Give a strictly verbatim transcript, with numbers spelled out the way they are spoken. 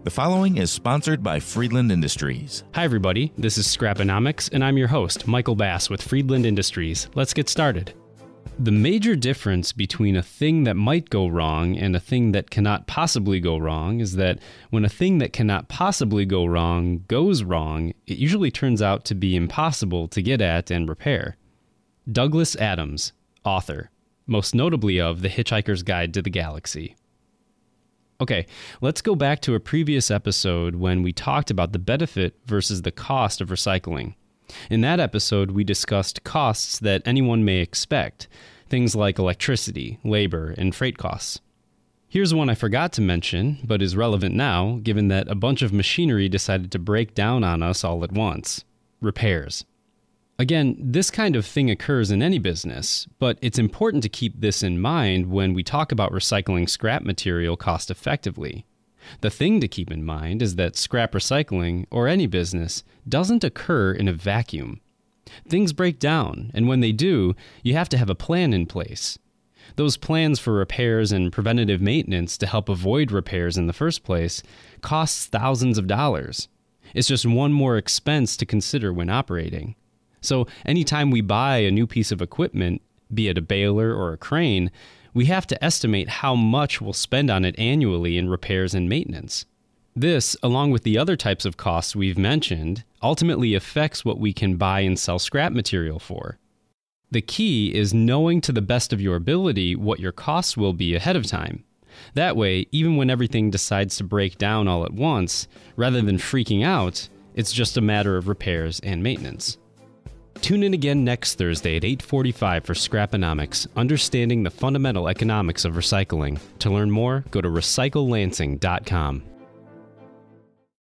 The following is sponsored by Friedland Industries. Hi everybody, this is Scraponomics, and I'm your host, Michael Bass with Friedland Industries. Let's get started. The major difference between a thing that might go wrong and a thing that cannot possibly go wrong is that when a thing that cannot possibly go wrong goes wrong, it usually turns out to be impossible to get at and repair. Douglas Adams, author, most notably of The Hitchhiker's Guide to the Galaxy. Okay, let's go back to a previous episode when we talked about the benefit versus the cost of recycling. In that episode, we discussed costs that anyone may expect, things like electricity, labor, and freight costs. Here's one I forgot to mention, but is relevant now, given that a bunch of machinery decided to break down on us all at once: repairs. Again, this kind of thing occurs in any business, but it's important to keep this in mind when we talk about recycling scrap material cost effectively. The thing to keep in mind is that scrap recycling, or any business, doesn't occur in a vacuum. Things break down, and when they do, you have to have a plan in place. Those plans for repairs and preventative maintenance to help avoid repairs in the first place costs thousands of dollars. It's just one more expense to consider when operating. So anytime we buy a new piece of equipment, be it a baler or a crane, we have to estimate how much we'll spend on it annually in repairs and maintenance. This, along with the other types of costs we've mentioned, ultimately affects what we can buy and sell scrap material for. The key is knowing to the best of your ability what your costs will be ahead of time. That way, even when everything decides to break down all at once, rather than freaking out, it's just a matter of repairs and maintenance. Tune in again next Thursday at eight forty-five for Scraponomics, understanding the fundamental economics of recycling. To learn more, go to recycle lansing dot com.